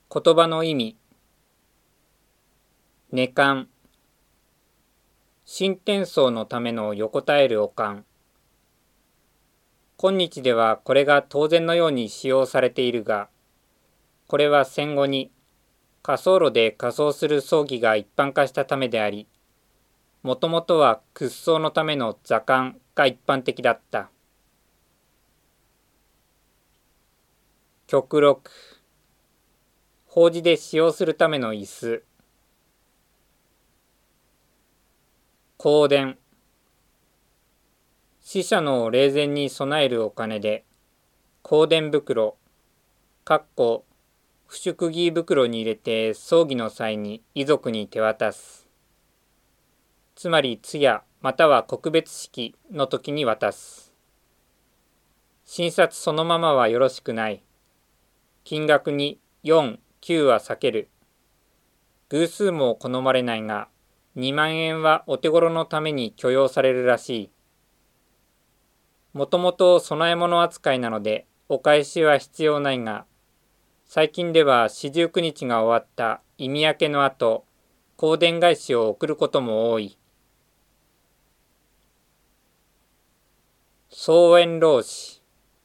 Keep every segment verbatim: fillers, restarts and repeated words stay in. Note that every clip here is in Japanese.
言葉の意味。涅槃。新天層のための横たえるお棺。今日ではこれが当然のように使用されているが、これは戦後に火葬炉で火葬する葬儀が一般化したためであり、もともとは屈葬のための座棺が一般的だった。極録。法事で使用するための椅子。香典。死者の霊前に備えるお金で、香典袋、かっこ不祝儀袋に入れて葬儀の際に遺族に手渡す。つまり通夜または告別式の時に渡す。診察そのままはよろしくない。金額によん、きゅうは避ける。偶数も好まれないが、にまんえんはお手頃のために許容されるらしい。もともと供え物扱いなのでお返しは必要ないが、最近では四十九日が終わった忌み明けの後、香典返しを送ることも多い。荘園老子。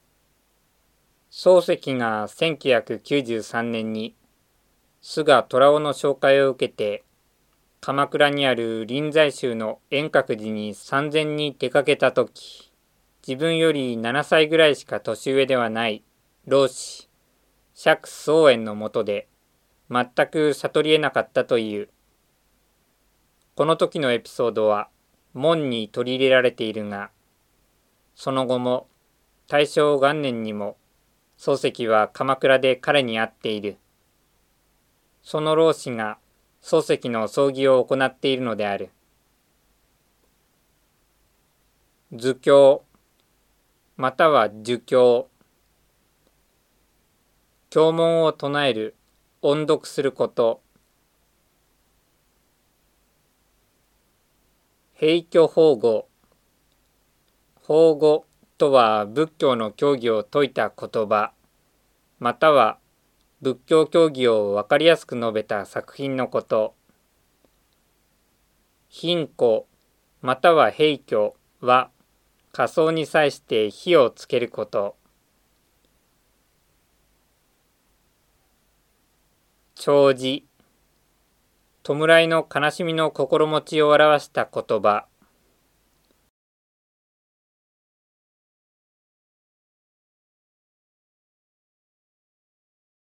漱石がせんきゅうひゃくきゅうじゅうさんねんに菅虎雄の紹介を受けて、鎌倉にある臨済宗の円覚寺に参禅に出かけたとき、自分よりななさいぐらいしか年上ではない老子、釈宗園のもとで、全く悟り得なかったという。この時のエピソードは門に取り入れられているが、その後も大正元年にも漱石は鎌倉で彼に会っている。その老子が漱石の葬儀を行っているのである。図経または儒経。経文を唱える、音読すること。閉虚法語。法語とは仏教の教義を説いた言葉、または仏教教義を分かりやすく述べた作品のこと。貧苦または閉虚は火葬に際して火をつけること。弔辞、弔いの悲しみの心持ちを表した言葉。